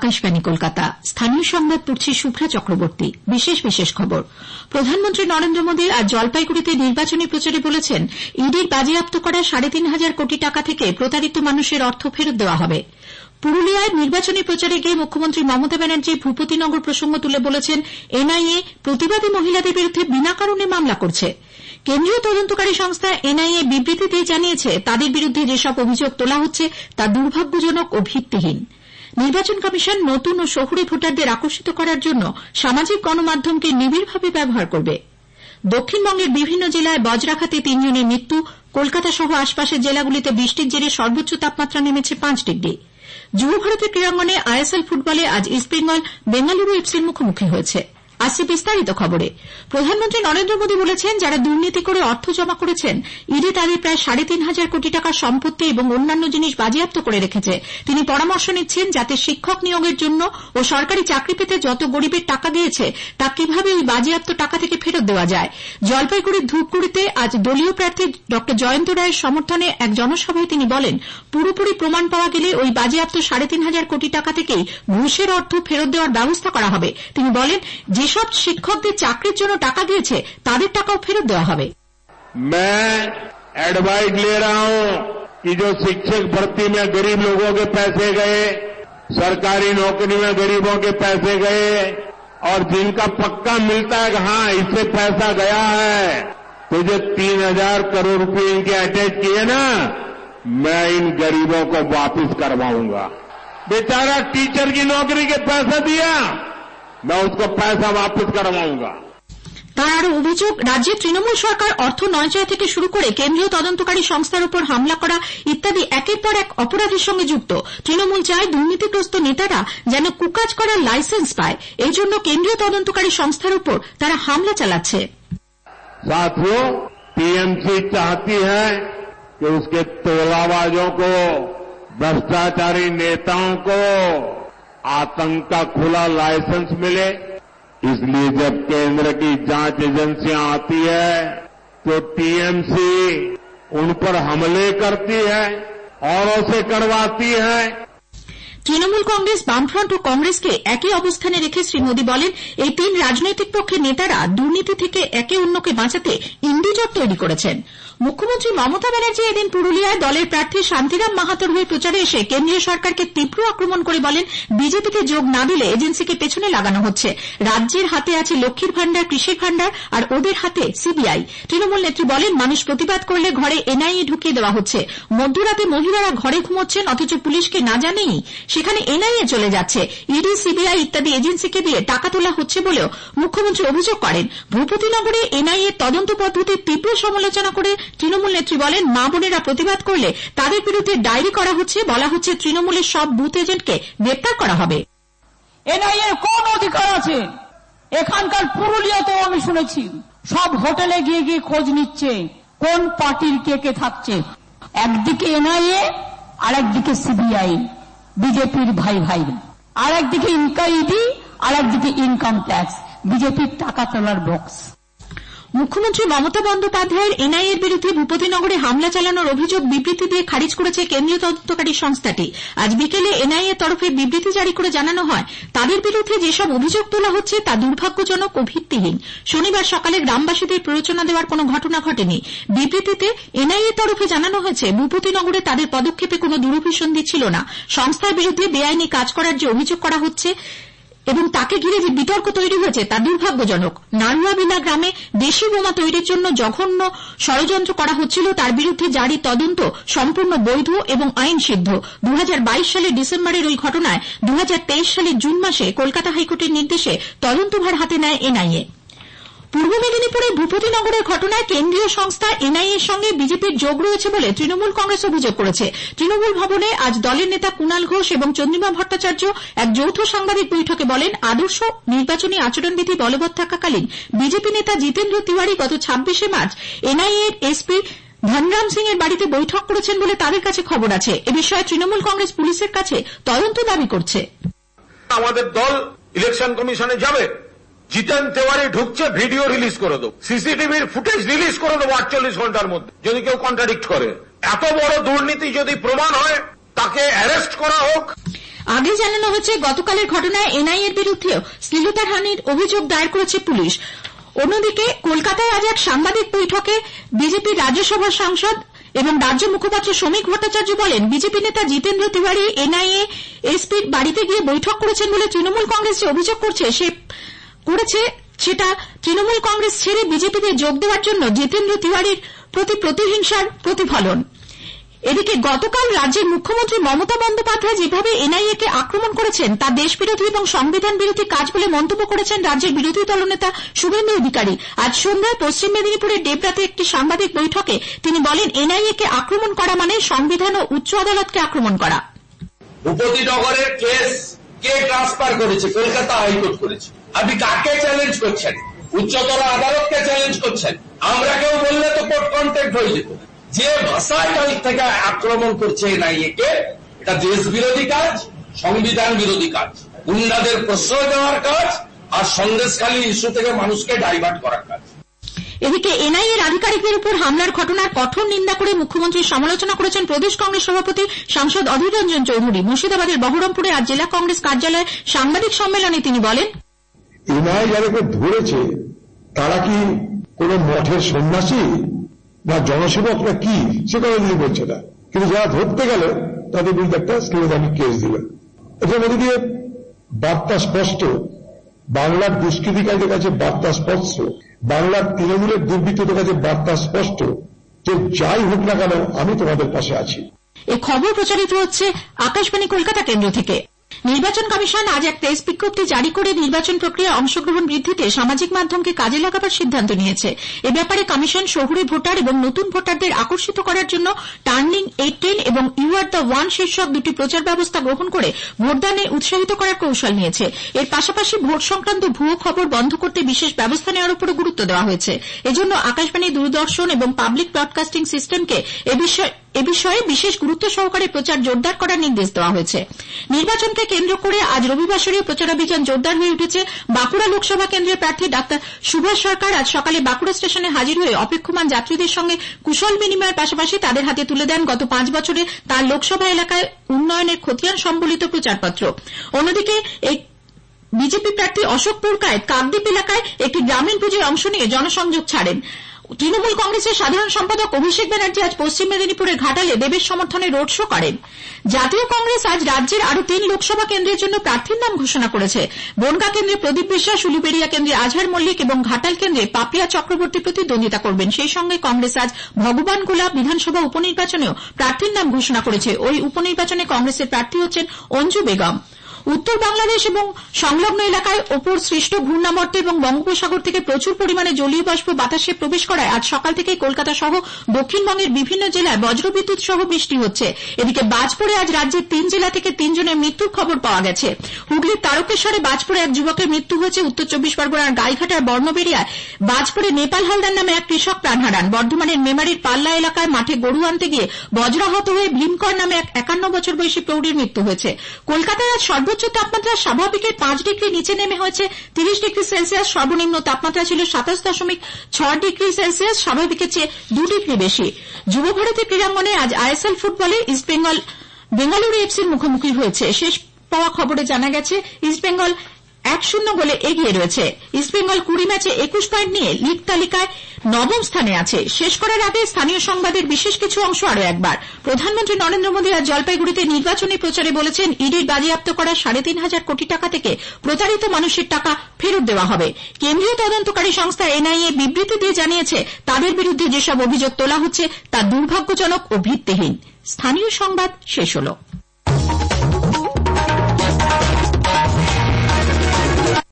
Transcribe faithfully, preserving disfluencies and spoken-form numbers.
আকাশবাণী কলকাতা। স্থানীয় সংবাদ পড়ছি শুভ্রা চক্রবর্তী। বিশেষ বিশেষ খবর। প্রধানমন্ত্রী নরেন্দ্র মোদী আজ জলপাইগুড়িতে নির্বাচনী প্রচারে বলেছেন, ইডির বাজেয়াপ্ত করা সাড়ে তিন হাজার কোটি টাকা থেকে প্রতারিত মানুষের অর্থ ফেরত দেওয়া হবে। পুরুলিয়ায় নির্বাচনী প্রচারে গিয়ে মুখ্যমন্ত্রী মমতা ব্যানার্জি ভূপতিনগর প্রসঙ্গ তুলে বলেছেন, এনআইএ প্রতিবাদী মহিলাদের বিরুদ্ধে বিনা কারণে মামলা করছে। কেন্দ্রীয় তদন্তকারী সংস্থা এনআইএ বিবৃতি দিয়ে জানিয়েছে, তাদের বিরুদ্ধে যেসব অভিযোগ তোলা হচ্ছে তা দুর্ভাগ্যজনক ও ভিত্তিহীন। নির্বাচন কমিশন নতুন ও শহুরে ভোটারদের আকর্ষিত করার জন্য সামাজিক গণমাধ্যমকে নিবিড়ভাবে ব্যবহার করবে। দক্ষিণবঙ্গের বিভিন্ন জেলায় বজ্রাঘাতে তিনজনের মৃত্যু। কলকাতা সহ আশপাশের জেলাগুলিতে বৃষ্টির জেরে সর্বোচ্চ তাপমাত্রা নেমেছে পাঁচ ডিগ্রি। যুব ভারতের ক্রীড়াঙ্গনে আইএসএল ফুটবলে আজ ইস্টবেঙ্গল বেঙ্গালুরু এফসির মুখোমুখি হয়েছে। আসছে বিস্তারিত খবরে। প্রধানমন্ত্রী নরেন্দ্র মোদী বলেছেন, যারা দুর্নীতি করে অর্থ জমা করেছেন, ইডি তাদের প্রায় সাড়ে তিন হাজার কোটি টাকার সম্পত্তি এবং অন্যান্য জিনিস বাজেয়াপ্ত করে রেখেছে। তিনি পরামর্শ নিচ্ছেন, যাতে শিক্ষক নিয়োগের জন্য ও সরকারি চাকরি পেতে যত গরিবের টাকা দিয়েছে তা কিভাবে ওই বাজেয়াপ্ত টাকা থেকে ফেরত দেওয়া যায়। জলপাইগুড়ির ধূপগুড়িতে আজ দলীয় প্রার্থী ড জয়ন্ত রায়ের সমর্থনে এক জনসভায় তিনি বলেন, পুরোপুরি প্রমাণ পাওয়া গেলে ওই বাজেয়াপ্ত সাড়ে তিন হাজার কোটি টাকা থেকেই ঘুষের অর্থ ফেরত দেওয়ার ব্যবস্থা করা হবে। তিনি বলেন, যেসব শিক্ষকদের চাকরির জন্য টাকা দিয়েছে তাদের টাকাও ফেরত দেওয়া হবে। मैं एडवाइस ले रहा हूं कि जो शिक्षक भर्ती में गरीब लोगों के पैसे गए, सरकारी नौकरी में गरीबों के पैसे गए और जिनका पक्का मिलता है कि हाँ इससे पैसा गया है, तो जो तीन हजार करोड़ रुपए इनके अटैच किए ना, मैं इन गरीबों को वापस करवाऊंगा। बेचारा टीचर की नौकरी के पैसा दिया, मैं उसको पैसा वापस करवाऊंगा। তার আরো অভিযোগ, রাজ্যের তৃণমূল সরকার অর্থ নয়চয় থেকে শুরু করে কেন্দ্রীয় তদন্তকারী সংস্থার উপর হামলা করা ইত্যাদি একের পর এক অপরাধের সঙ্গে যুক্ত। তৃণমূল চায় দুর্নীতিগ্রস্ত নেতারা যেন কুকাজ করার লাইসেন্স পায়, এই জন্য কেন্দ্রীয় তদন্তকারী সংস্থার উপর তারা হামলা চালাচ্ছে। साथियों, टीएमसी चाहती है कि उसके तोलाबाजों को, भ्रष्टाचारी नेताओं को आतंक का खुला लाइसेंस मिले। इसलिए जब केंद्र की जांच एजेंसियां आती है तो टीएमसी उन पर हमले करती है, औरों से करवाती है। তৃণমূল কংগ্রেস, বামফ্রন্ট ও কংগ্রেসকে একই অবস্থানে রেখে শ্রী মোদী বলেন, এই তিন রাজনৈতিক পক্ষের নেতারা দুর্নীতি থেকে একে অন্যকে বাঁচাতে ইন্ডিজট তৈরি করেছেন। মুখ্যমন্ত্রী মমতা ব্যানার্জি এদিন পুরুলিয়ায় দলের প্রার্থী শান্তিরাম মাহাতোর হয়ে প্রচারে এসে কেন্দ্রীয় সরকারকে তীব্র আক্রমণ করে বলেন, বিজেপিতে যোগ না দিলে এজেন্সিকে পেছনে লাগানো হচ্ছে। রাজ্যের হাতে আছে লক্ষ্মীর ভান্ডার, কৃষির ভান্ডার, আর ওদের হাতে সিবিআই। তৃণমূল নেত্রী বলেন, মানুষ প্রতিবাদ করলে ঘরে এনআইএ ঢুকিয়ে দেওয়া হচ্ছে। মধ্যরাতে মহিলারা ঘরে ঘুমোচ্ছেন, অথচ পুলিশকে না জানেই সেখানে এনআইএ চলে যাচ্ছে। ইডি, সিবিআই ইত্যাদি এজেন্সিকে দিয়ে টাকা তোলা হচ্ছে বলেও মুখ্যমন্ত্রী অভিযোগ করেন। ভূপতিনগরে এনআইএ তদন্ত পদ্ধতির তীব্র সমালোচনা করে তৃণমূল নেত্রী বলেন, মা বোনেরা প্রতিবাদ করলে তাদের বিরুদ্ধে ডায়েরি করা হচ্ছে, বলা হচ্ছে তৃণমূলের সব বুথ এজেন্টকে গ্রেপ্তার করা হবে। এনআইএ কোন অধিকার আছে? এখানকার পুরুলিয়াতেও আমি শুনেছি সব হোটেলে গিয়ে গিয়ে খোঁজ নিচ্ছে কোন পার্টির কে কে থাকছে। একদিকে এনআইএ আর একদিকে সিবিআই, বিজেপির ভাই ভাই, আর একদিকে ইনকাম ইডি আর একদিকে ইনকাম ট্যাক্স, বিজেপির টাকা তোলার বক্স। মুখ্যমন্ত্রী মমতা বন্দ্যোপাধ্যায়ের এনআইএর বিরুদ্ধে ভূপতিনগরে হামলা চালানোর অভিযোগ বিবৃতি দিয়ে খারিজ করেছে কেন্দ্রীয় তদন্তকারী সংস্থাটি। আজ বিকেলে এনআইএর তরফে বিবৃতি জারি করে জানানো হয়, তাদের বিরুদ্ধে যেসব অভিযোগ তোলা হচ্ছে তা দুর্ভাগ্যজনক ও ভিত্তিহীন। শনিবার সকালে গ্রামবাসীদের প্ররোচনা দেওয়ার কোনো ঘটনা ঘটেনি। বিবৃতিতে এনআইএর তরফে জানানো হয়েছে, ভূপতিনগরে তাদের পদক্ষেপে কোনো দুরভিসন্ধি ছিল না। সংস্থার বিরুদ্ধে বেআইনি কাজ করার যে অভিযোগ করা হচ্ছে এবং তাকে ঘিরে যে বিতর্ক তৈরি হয়েছে তা দুর্ভাগ্যজনক। নারুয়াবিলা গ্রামে দেশি বোমা তৈরির জন্য জঘন্য ষড়যন্ত্র করা হচ্ছিল, তার বিরুদ্ধে জারি তদন্ত সম্পূর্ণ বৈধ এবং আইনসিদ্ধ। দু হাজার বাইশ সালের ডিসেম্বরের ওই ঘটনায় দু হাজার তেইশ সালের জুন মাসে কলকাতা হাইকোর্টের নির্দেশে তদন্তভার হাতে নেয় এনআইএ। পূর্ব মেদিনীপুরের ভূপতিনগরের ঘটনায় কেন্দ্রীয় সংস্থা এনআইএর সঙ্গে বিজেপির যোগ রয়েছে বলে তৃণমূল কংগ্রেস অভিযোগ করেছে। তৃণমূল ভবনে আজ দলের নেতা কুণাল ঘোষ এবং চন্দ্রিমা ভট্টাচার্য এক যৌথ সাংবাদিক বৈঠকে বলেন, আদর্শ নির্বাচনী আচরণবিধি বলবৎ থাকাকালীন বিজেপি নেতা জিতেন্দ্র তিওয়ারি গত ছাব্বিশে মার্চ এনআইএর এসপি ধনরাম সিং এর বাড়িতে বৈঠক করেছেন বলে তাদের কাছে খবর আছে। এ বিষয়ে তৃণমূল কংগ্রেস পুলিশের কাছে তদন্ত দাবি করছে। আমাদের দল ইলেকশন কমিশনে যাবে, জিতেন তেওয়ারি ঢুকছে, ভিডিও রিলিজ করে দেবো, সিসিটিভির ফুটেজ রিলিজ করে দেবো আটচল্লিশ ঘন্টার মধ্যে। যদি কেউ কন্ট্রাডিক্ট করে, এত বড় দুর্নীতি যদি প্রমাণ হয় তাকে অ্যারেস্ট করা হোক। আগে জানানো হয়েছে গতকালের ঘটনায় এনআইএর বিরুদ্ধেও শ্লীলতাহানির অভিযোগ দায়ের করেছে পুলিশ। অন্যদিকে কলকাতায় আজ এক সাংবাদিক বৈঠকে বিজেপির রাজ্যসভার সাংসদ এবং রাজ্য মুখপাত্র শ্রমিক ভট্টাচার্য বলেন, বিজেপি নেতা জিতেন্দ্র তিওয়ারি এনআইএ এসপির বাড়িতে গিয়ে বৈঠক করেছেন বলে তৃণমূল কংগ্রেস যে অভিযোগ করছে সে করেছে সেটা তৃণমূল কংগ্রেস ছেড়ে বিজেপিতে যোগ দেওয়ার জন্য জিতেন্দ্র তিওয়ারির প্রতি প্রতিহিংসার প্রতিফলন। এদিকে গতকাল রাজ্যের মুখ্যমন্ত্রী মমতা বন্দ্যোপাধ্যায় যেভাবে এনআইএ কে আক্রমণ করেছেন তা দেশবিরোধী এবং সংবিধান বিরোধী কাজ বলে মন্তব্য করেছেন রাজ্যের বিরোধী দলনেতা শুভেন্দু অধিকারী। আজ সন্ধ্যায় পশ্চিম মেদিনীপুরের ডেবরাতে একটি সাংবাদিক বৈঠকে তিনি বলেন, এনআইএ কে আক্রমণ করা মানে সংবিধান ও উচ্চ আদালতকে আক্রমণ করা। ভূপতিনগরের কেস কে ট্রান্সফার করেছে? কলকাতা হাইকোর্ট করেছে। আপনি কাকে চ্যালেঞ্জ করছেন? উচ্চতর আদালতকে চ্যালেঞ্জ করছেন। আমরা কেউ বললে তো কোর্ট কন্টেক্ট হয়ে যেত। যে ভাষায় কাল থেকে আক্রমণ করছে এনআইএ কে, এটা দেশ বিরোধী কাজ, সংবিধান বিরোধী কাজ, গুন্ডাদের প্রশ্রয় দেওয়ার কাজ, আর সন্দেশখালী ইস্যু থেকে মানুষকে ডাইভার্ট করার কাজ। এদিকে এনআইএর আধিকারিকদের উপর হামলার ঘটনার কঠোর নিন্দা করে মুখ্যমন্ত্রীর সমালোচনা করেছেন প্রদেশ কংগ্রেস সভাপতি সাংসদ অধীর রঞ্জন চৌধুরী। মুর্শিদাবাদের বহরমপুরে আজ জেলা কংগ্রেস কার্যালয়ে সাংবাদিক সম্মেলনে তিনি বলেন, এনআইএ যাদেরকে ধরেছে তারা কি কোন মঠের সন্ন্যাসী না জনসেবক না কি, সে কথা তিনি বলছে না, কিন্তু যারা ধরতে গেল তাদের বিরুদ্ধে একটা শ্লীলতাহানির কেস দিল। এটার মধ্যে দিয়ে বার্তা স্পষ্ট, বাংলার দুষ্কৃতিকারীদের কাছে বার্তা স্পষ্ট, বাংলার তৃণমূলের দুর্বৃত্তদের কাছে বার্তা স্পষ্ট যে যাই হোক না কেন আমি তোমাদের পাশে আছি। এই খবর প্রচারিত হচ্ছে আকাশবাণী কলকাতা কেন্দ্র থেকে। নির্বাচন কমিশন আজ এক প্রেস বিজ্ঞপ্তি জারি করে নির্বাচন প্রক্রিয়ায় অংশগ্রহণ বৃদ্ধিতে সামাজিক মাধ্যমকে কাজে লাগাবার সিদ্ধান্ত নিয়েছে। এ ব্যাপারে কমিশন শহুরে ভোটার এবং নতুন ভোটারদের আকর্ষিত করার জন্য টার্নিং এইট টেন এবং ইউ আর দ্য ওয়ান শীর্ষক দুটি প্রচার ব্যবস্থা গ্রহণ করে ভোটদানে উৎসাহিত করার কৌশল নিয়েছে। এর পাশাপাশি ভোট সংক্রান্ত ভুয়ো খবর বন্ধ করতে বিশেষ ব্যবস্থা নেওয়ার উপরও গুরুত্ব দেওয়া হয়েছে। এজন্য আকাশবাণী, দূরদর্শন এবং পাবলিক ব্রডকাস্টিং সিস্টেমকে এ বিষয়ে এ বিষয়ে বিশেষ গুরুত্ব সহকারে প্রচার জোরদার করার নির্দেশ দেওয়া হয়েছে। নির্বাচনকে কেন্দ্র করে আজ রবিবাসরীয় প্রচারাভিযান জোরদার হয়ে উঠেছে। বাঁকুড়া লোকসভা কেন্দ্রের প্রার্থী ডাক্তার সুভাষ সরকার আজ সকালে বাঁকুড়া স্টেশনে হাজির হয়ে অপেক্ষমান যাত্রীদের সঙ্গে কুশল বিনিময়ের পাশাপাশি তাদের হাতে তুলে দেন গত পাঁচ বছরে তার লোকসভা এলাকায় উন্নয়নের খতিয়ান সম্বলিত প্রচারপত্র। অন্যদিকে এই বিজেপি প্রার্থী অশোক পুরকায়েত কাকদ্বীপ এলাকায় একটি গ্রামীণ পুজোয় অংশ নিয়ে জনসংযোগ ছাড়েন। তৃণমূল কংগ্রেসের সাধারণ সম্পাদক অভিষেক ব্যানার্জি আজ পশ্চিম মেদিনীপুরের ঘাটালে দেবের সমর্থনে রোড শো করেন। জাতীয় কংগ্রেস আজ রাজ্যের আরো তিন লোকসভা কেন্দ্রের জন্য প্রার্থীর নাম ঘোষণা করেছে। বনগাঁ কেন্দ্রে প্রদীপ বিশ্বাস, উলুবেড়িয়া কেন্দ্রে আজহার মল্লিক এবং ঘাটাল কেন্দ্রে পাপিয়া চক্রবর্তী প্রতিদ্বন্দ্বিতা করবেন। সেই সঙ্গে কংগ্রেস আজ ভগবানগোলা বিধানসভা উপনির্বাচনেও প্রার্থীর নাম ঘোষণা করেছে। ওই উপনির্বাচনে কংগ্রেসের প্রার্থী হচ্ছেন অঞ্জু বেগম। উত্তর বাংলাদেশ এবং সংলগ্ন এলাকায় ওপর সৃষ্ট ঘূর্ণাবর্ত এবং বঙ্গোপসাগর থেকে প্রচুর পরিমাণে জলীয় বাষ্প বাতাসে প্রবেশ করায় আজ সকাল থেকে কলকাতা সহ দক্ষিণবঙ্গের বিভিন্ন জেলায় বজ্রবিদ্যুৎ সহ বৃষ্টি হচ্ছে। এদিকে বাজ পড়ে আজ রাজ্যের তিন জেলা থেকে তিনজনের মৃত্যুর খবর পাওয়া গেছে। হুগলির তারকেশ্বরে বাজ পড়ে এক যুবকের মৃত্যু হয়েছে। উত্তর চব্বিশ পরগনার গাইঘাটার বর্ণবেড়িয়ায় বাজ পড়ে নেপাল হালদার নামে এক কৃষক প্রাণ হারান। বর্ধমানের মেমারির পাল্লা এলাকায় মাঠে গরু আনতে গিয়ে বজ্রাহত হয়ে ভীমকর নামে এক একান্ন বছর বয়সী প্রৌঢ়ীর মৃত্যু হয়েছে। কলকাতায় আজ সর্বোচ্চ তাপমাত্রা স্বাভাবিকের পাঁচ ডিগ্রি নিচে নেমে হয়েছে তিরিশ ডিগ্রি সেলসিয়াস। সর্বনিম্ন তাপমাত্রা ছিল সাতাশ দশমিক ছয় ডিগ্রি সেলসিয়াস, স্বাভাবিকের চেয়ে দু ডিগ্রি বেশি। যুবভারতী ক্রীড়াঙ্গনে আজ আইএসএল ফুটবলে ইস্টবেঙ্গল বেঙ্গালুরু এফসির মুখোমুখি হয়েছে। শেষ পাওয়া খবরে জানা গেছে ইস্টবেঙ্গল এক শূন্য গোলে এগিয়ে রয়েছে। ইস্টবেঙ্গল কুড়ি ম্যাচে একুশ পয়েন্ট নিয়ে লীগ তালিকায় নবম স্থানে আছে। শেষ করার আগে স্থানীয় সংবাদের বিশেষ কিছু অংশ আরো একবার। প্রধানমন্ত্রী নরেন্দ্র মোদী আজ জলপাইগুড়িতে নির্বাচনী প্রচারে বলেছেন, ইডির বাজেয়াপ্ত করা সাড়ে তিন হাজার কোটি টাকা থেকে প্রতারিত মানুষের টাকা ফেরত দেওয়া হবে। কেন্দ্রীয় তদন্তকারী সংস্থা এনআইএ বিবৃতি দিয়ে জানিয়েছে, তাদের বিরুদ্ধে যেসব অভিযোগ তোলা হচ্ছে তা দুর্ভাগ্যজনক ও ভিত্তিহীন। স্থানীয় সংবাদ শেষ হলো।